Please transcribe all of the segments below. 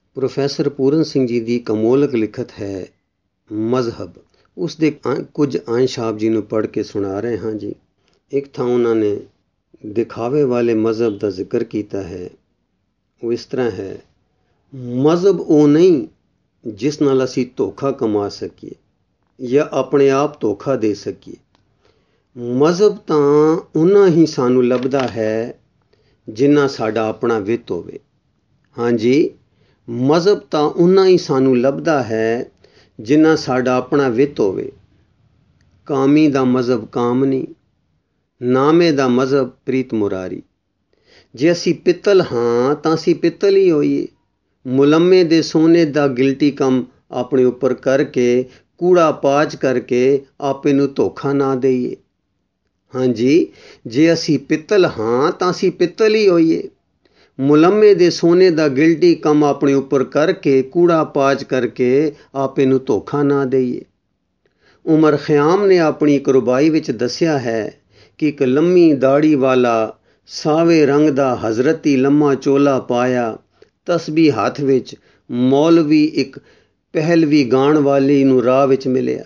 Professor Puran Singh ji ਦੀ ਕਮੋਲਕ ਲਿਖਤ ਹੈ ਮਜ਼ਹਬ। ਉਸ ਦੇ ਕੁਝ ਅੰਸ਼ ਆਪ ਜੀ ਨੂੰ ਪੜ੍ਹ ਕੇ ਸੁਣਾ ਰਹੇ ਹਾਂ ਜੀ। ਇੱਕ ਥਾਂ ਉਹਨਾਂ ਨੇ ਦਿਖਾਵੇ ਵਾਲੇ ਮਜ਼ਹਬ ਦਾ ਜ਼ਿਕਰ ਕੀਤਾ ਹੈ। ਉਹ ਇਸ ਤਰ੍ਹਾਂ ਹੈ, ਮਜ਼ਹਬ ਉਹ ਨਹੀਂ ਜਿਸ ਨਾਲ ਅਸੀਂ ਧੋਖਾ ਕਮਾ ਸਕੀਏ ਜਾਂ ਆਪਣੇ ਆਪ ਧੋਖਾ ਦੇ ਸਕੀਏ। ਮਜ਼ਹਬ ਤਾਂ ਓਨਾ ਹੀ ਸਾਨੂੰ ਲੱਭਦਾ ਹੈ ਜਿੰਨਾ ਸਾਡਾ ਆਪਣਾ ਵਿੱਤ ਹੋਵੇ। ਹਾਂਜੀ, ਮਜ਼ਹਬ ਤਾਂ ਓਨਾ ਹੀ ਸਾਨੂੰ ਲੱਭਦਾ ਹੈ ਜਿੰਨਾ ਸਾਡਾ ਆਪਣਾ ਵਿੱਤ ਹੋਵੇ। ਕਾਮੀ ਦਾ ਮਜ਼ਹਬ ਕਾਮ ਨਹੀਂ, ਨਾਮੇ ਦਾ ਮਜ਼ਹਬ ਪ੍ਰੀਤ ਮੁਰਾਰੀ। ਜੇ ਅਸੀਂ ਪਿੱਤਲ ਹਾਂ ਤਾਂ ਅਸੀਂ ਪਿੱਤਲ ਹੀ ਹੋਈਏ। ਮੁਲੰਮੇ ਦੇ ਸੋਨੇ ਦਾ ਗਿਲਟੀ ਕੰਮ ਆਪਣੇ ਉੱਪਰ ਕਰਕੇ, ਕੂੜਾ ਪਾਚ ਕਰਕੇ ਆਪੇ ਨੂੰ ਧੋਖਾ ਨਾ ਦੇਈਏ। ਹਾਂਜੀ, ਜੇ ਅਸੀਂ ਪਿੱਤਲ ਹਾਂ ਤਾਂ ਅਸੀਂ ਪਿੱਤਲ ਹੀ ਹੋਈਏ। ਮੁਲੰਮੇ ਦੇ ਸੋਨੇ ਦਾ ਗਿਲਟੀ ਕੰਮ ਆਪਣੇ ਉੱਪਰ ਕਰਕੇ, ਕੂੜਾ ਪਾਚ ਕਰਕੇ ਆਪੇ ਨੂੰ ਧੋਖਾ ਨਾ ਦੇਈਏ। ਉਮਰ ਖਿਆਮ ਨੇ ਆਪਣੀ ਇੱਕ ਰੁਬਾਈ ਵਿੱਚ ਦੱਸਿਆ ਹੈ ਕਿ ਇੱਕ ਲੰਮੀ ਦਾੜੀ ਵਾਲਾ ਸਾਵੇ ਰੰਗ ਦਾ ਹਜ਼ਰਤੀ ਲੰਮਾ ਚੋਲਾ ਪਾਇਆ, ਤਸਬੀਹ ਹੱਥ ਵਿੱਚ, ਮੌਲਵੀ ਇੱਕ ਪਹਿਲਵੀ ਗਾਣ ਵਾਲੀ ਨੂੰ ਰਾਹ ਵਿੱਚ ਮਿਲਿਆ।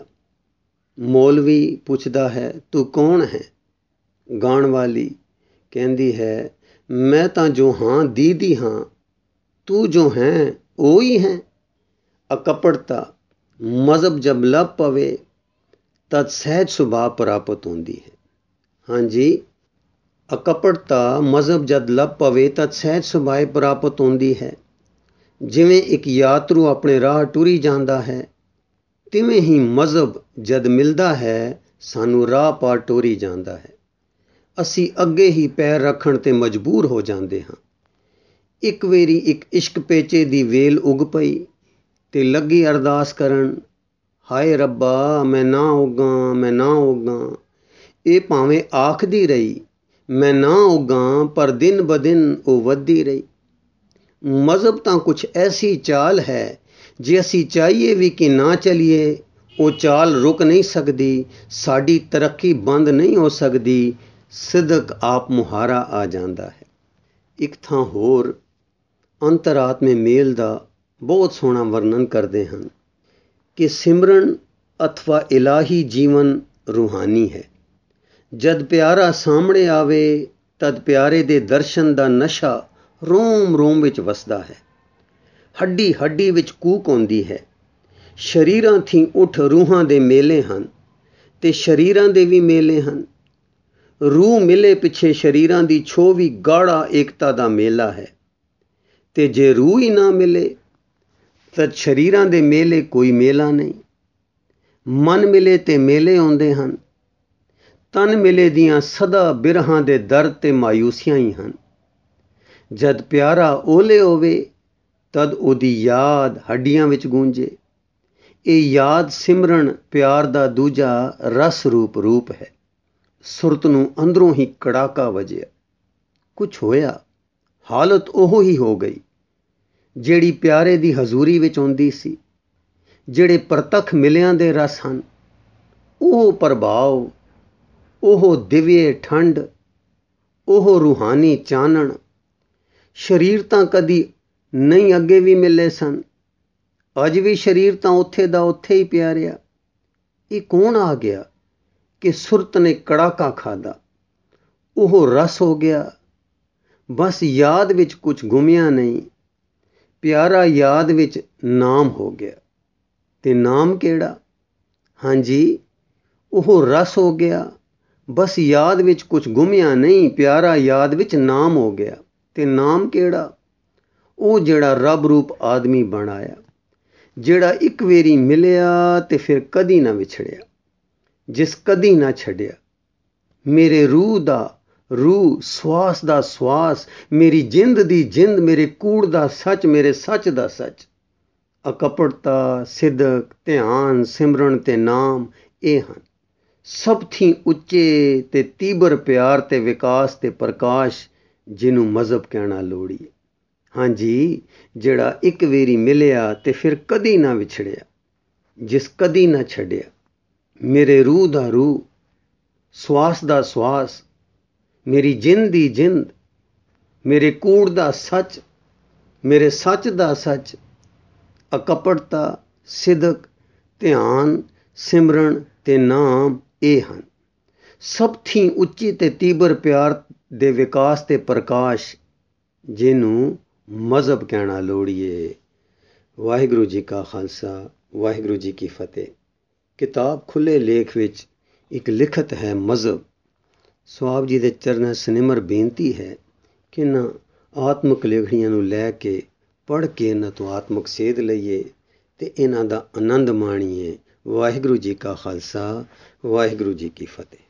ਮੌਲਵੀ ਪੁੱਛਦਾ ਹੈ, ਤੂੰ ਕੌਣ ਹੈ? ਗਾਣ ਵਾਲੀ ਕਹਿੰਦੀ ਹੈ, ਮੈਂ ਤਾਂ ਜੋ ਹਾਂ ਦੀਦੀ ਹਾਂ, ਤੂੰ ਜੋ ਹੈ ਉਹ ਹੀ ਹੈ। ਅਕਪੜਤਾ ਮਜ਼ਹਬ ਜਬ ਲੱਭ ਪਵੇ ਤਦ ਸਹਿਜ ਸੁਭਾਅ ਪ੍ਰਾਪਤ ਹੁੰਦੀ ਹੈ। ਹਾਂਜੀ, ਅਕਪੜਤਾ ਮਜ਼ਹਬ ਜਦ ਲੱਭ ਪਵੇ ਤਦ ਸਹਿਜ ਸੁਭਾਅ ਪ੍ਰਾਪਤ ਹੁੰਦੀ ਹੈ। ਜਿਵੇਂ ਇੱਕ ਯਾਤਰੂ ਆਪਣੇ ਰਾਹ ਟੁਰੀ ਜਾਂਦਾ ਹੈ, ਤਿਵੇਂ ਹੀ ਮਜ਼ਹਬ ਜਦ ਮਿਲਦਾ ਹੈ ਸਾਨੂੰ ਰਾਹ ਪਾ ਟੋਰੀ ਜਾਂਦਾ ਹੈ। ਅਸੀਂ ਅੱਗੇ ਹੀ ਪੈਰ ਰੱਖਣ ਤੇ ਮਜਬੂਰ ਹੋ ਜਾਂਦੇ ਹਾਂ। ਇੱਕ ਵਾਰੀ ਇੱਕ ਇਸ਼ਕ ਪੇਚੇ ਦੀ ਵੇਲ ਉੱਗ ਪਈ ਤੇ ਲੱਗੀ ਅਰਦਾਸ ਕਰਨ, ਹਾਏ ਰੱਬਾ ਮੈਂ ਨਾ ਉੱਗਾਂ, ਮੈਂ ਨਾ ਉੱਗਾਂ। ਇਹ ਭਾਵੇਂ ਆਖਦੀ ਰਹੀ ਮੈਂ ਨਾ ਉੱਗਾਂ, ਪਰ ਦਿਨ ਬ ਦਿਨ ਉਹ ਵੱਧਦੀ ਰਹੀ। ਮਜ਼ਹਬ ਤਾਂ ਕੁਛ ਐਸੀ ਚਾਲ ਹੈ, ਜੇ ਅਸੀਂ ਚਾਹੀਏ ਵੀ ਕਿ ਨਾ ਚੱਲੀਏ ਉਹ ਚਾਲ ਰੁਕ ਨਹੀਂ ਸਕਦੀ, ਸਾਡੀ ਤਰੱਕੀ ਬੰਦ ਨਹੀਂ ਹੋ ਸਕਦੀ, ਸਿਦਕ ਆਪ ਮੁਹਾਰਾ ਆ ਜਾਂਦਾ ਹੈ। ਇੱਕ ਥਾਂ ਹੋਰ ਅੰਤਰਾਤਮੇ ਮੇਲ ਦਾ ਬਹੁਤ ਸੋਹਣਾ ਵਰਣਨ ਕਰਦੇ ਹਨ ਕਿ ਸਿਮਰਨ ਅਥਵਾ ਇਲਾਹੀ ਜੀਵਨ ਰੂਹਾਨੀ ਹੈ। ਜਦ ਪਿਆਰਾ ਸਾਹਮਣੇ ਆਵੇ ਤਦ ਪਿਆਰੇ ਦੇ ਦਰਸ਼ਨ ਦਾ ਨਸ਼ਾ ਰੋਮ ਰੋਮ ਵਿੱਚ ਵਸਦਾ ਹੈ। ਹੱਡੀ ਹੱਡੀ ਵਿੱਚ ਕੂਕ ਆਉਂਦੀ ਹੈ। ਸਰੀਰਾਂ ਥੀ ਉੱਠ ਰੂਹਾਂ ਦੇ ਮੇਲੇ ਹਨ ਤੇ ਸਰੀਰਾਂ ਦੇ ਵੀ ਮੇਲੇ ਹਨ। ਰੂਹ ਮਿਲੇ ਪਿੱਛੇ ਸਰੀਰਾਂ ਦੀ ਛੋਹ ਵੀ ਗਾੜਾ ਏਕਤਾ ਦਾ ਮੇਲਾ ਹੈ। ਤੇ ਜੇ ਰੂਹ ਹੀ ਨਾ ਮਿਲੇ ਤਦ ਸਰੀਰਾਂ ਦੇ ਮੇਲੇ ਕੋਈ ਮੇਲਾ ਨਹੀਂ। ਮਨ ਮਿਲੇ ਤੇ ਮੇਲੇ ਆਉਂਦੇ ਹਨ। ਤਨ ਮਿਲੇ ਦੀਆਂ ਸਦਾ ਬਿਰਹਾਂ ਦੇ ਦਰਦ ਤੇ ਮਾਯੂਸੀਆਂ ਹੀ ਹਨ। ਜਦ ਪਿਆਰਾ ਓਲੇ ਹੋਵੇ ਤਦ ਉਹਦੀ ਯਾਦ ਹੱਡੀਆਂ ਵਿੱਚ ਗੂੰਜੇ। ਇਹ ਯਾਦ ਸਿਮਰਨ ਪਿਆਰ ਦਾ ਦੂਜਾ ਰਸ ਰੂਪ ਹੈ। ਸੁਰਤ ਨੂੰ ਅੰਦਰੋਂ ਹੀ ਕੜਾਕਾ ਵਜਿਆ, ਕੁਛ ਹੋਇਆ, ਹਾਲਤ ਉਹ ਹੀ ਹੋ ਗਈ ਜਿਹੜੀ ਪਿਆਰੇ ਦੀ ਹਜ਼ੂਰੀ ਵਿੱਚ ਆਉਂਦੀ ਸੀ। ਜਿਹੜੇ ਪ੍ਰਤੱਖ ਮਿਲਿਆਂ ਦੇ ਰਸ ਹਨ, ਉਹ ਪ੍ਰਭਾਵ, ਉਹ ਦਿਵਯ ਠੰਡ, ਉਹ ਰੂਹਾਨੀ ਚਾਨਣ। ਸਰੀਰ ਤਾਂ ਕਦੀ ਨਹੀਂ ਅੱਗੇ ਵੀ ਮਿਲੇ ਸਨ, ਅੱਜ ਵੀ ਸਰੀਰ ਤਾਂ ਉੱਥੇ ਦਾ ਉੱਥੇ ਹੀ ਪਿਆ ਰਿਹਾ। ਇਹ ਕੌਣ ਆ ਗਿਆ ਕਿ ਸੁਰਤ ਨੇ ਕੜਾਕਾ ਖਾਧਾ, ਉਹ ਰਸ ਹੋ ਗਿਆ। ਬਸ ਯਾਦ ਵਿੱਚ ਕੁਛ ਗੁੰਮਿਆ ਨਹੀਂ, ਪਿਆਰਾ ਯਾਦ ਵਿੱਚ ਨਾਮ ਹੋ ਗਿਆ। ਤੇ ਨਾਮ ਕਿਹੜਾ? ਹਾਂਜੀ, ਉਹ ਰਸ ਹੋ ਗਿਆ। ਬਸ ਯਾਦ ਵਿੱਚ ਕੁਛ ਗੁੰਮਿਆ ਨਹੀਂ, ਪਿਆਰਾ ਯਾਦ ਵਿੱਚ ਨਾਮ ਹੋ ਗਿਆ। ਤੇ ਨਾਮ ਕਿਹੜਾ? ਉਹ ਜਿਹੜਾ ਰੱਬ ਰੂਪ ਆਦਮੀ ਬਣ ਆਇਆ, ਜਿਹੜਾ ਇੱਕ ਵਾਰੀ ਮਿਲਿਆ ਤੇ ਫਿਰ ਕਦੀ ਨਾ ਵਿਛੜਿਆ, ਜਿਸ ਕਦੀ ਨਾ ਛੱਡਿਆ। ਮੇਰੇ ਰੂਹ ਦਾ ਰੂਹ, ਸਵਾਸ ਦਾ ਸਵਾਸ, ਮੇਰੀ ਜਿੰਦ ਦੀ ਜਿੰਦ, ਮੇਰੇ ਕੂੜ ਦਾ ਸੱਚ, ਮੇਰੇ ਸੱਚ ਦਾ ਸੱਚ। ਅਕਪੜਤਾ, ਸਿਦਕ, ਧਿਆਨ, ਸਿਮਰਨ ਤੇ ਨਾਮ, ਇਹ ਹਨ ਸਭ ਥੀ ਉੱਚੇ ਤੇ ਤੀਬਰ ਪਿਆਰ ਤੇ ਵਿਕਾਸ ਤੇ ਪ੍ਰਕਾਸ਼, ਜਿਹਨੂੰ ਮਜ਼ਹਬ ਕਹਿਣਾ ਲੋੜੀਏ। ਹਾਂਜੀ, ਜਿਹੜਾ ਇੱਕ ਵਾਰੀ ਮਿਲਿਆ ਤੇ ਫਿਰ ਕਦੀ ਨਾ ਵਿਛੜਿਆ, ਜਿਸ ਕਦੀ ਨਾ ਛੱਡਿਆ। ਮੇਰੇ ਰੂਹ ਦਾ ਰੂਹ, ਸਵਾਸ ਦਾ ਸਵਾਸ, ਮੇਰੀ ਜਿੰਦ ਦੀ ਜਿੰਦ, ਮੇਰੇ ਕੂੜ ਦਾ ਸੱਚ, ਮੇਰੇ ਸੱਚ ਦਾ ਸੱਚ, ਅਕਪਟਤਾ, ਸਿਦਕ, ਧਿਆਨ, ਸਿਮਰਨ ਤੇ ਨਾਮ ਇਹ ਹਨ। ਸਭ ਥੀ ਉੱਚੀ ਤੇ ਤੀਬਰ ਪਿਆਰ ਦੇ ਵਿਕਾਸ ਤੇ ਪ੍ਰਕਾਸ਼, ਜਿਹਨੂੰ ਮਜ਼ਹਬ ਕਹਿਣਾ ਲੋੜੀਏ। ਵਾਹਿਗੁਰੂ ਜੀ ਕਾ ਖਾਲਸਾ, ਵਾਹਿਗੁਰੂ ਜੀ ਕੀ ਫਤਿਹ। ਕਿਤਾਬ ਖੁੱਲ੍ਹੇ ਲੇਖ ਵਿੱਚ ਇੱਕ ਲਿਖਤ ਹੈ ਮਜ਼ਹਬ। ਸਵਾਬ ਜੀ ਦੇ ਚਰਨਾਂ ਸਨਿਮਰ ਬੇਨਤੀ ਹੈ ਕਿ ਇਹਨਾਂ ਆਤਮਿਕ ਲੇਖਣੀਆਂ ਨੂੰ ਲੈ ਕੇ ਪੜ੍ਹ ਕੇ ਇਹਨਾਂ ਤੋਂ ਆਤਮਿਕ ਸੇਧ ਲਈਏ ਤੇ ਇਹਨਾਂ ਦਾ ਆਨੰਦ ਮਾਣੀਏ। ਵਾਹਿਗੁਰੂ ਜੀ ਕਾ ਖਾਲਸਾ, ਵਾਹਿਗੁਰੂ ਜੀ ਕੀ ਫਤਿਹ।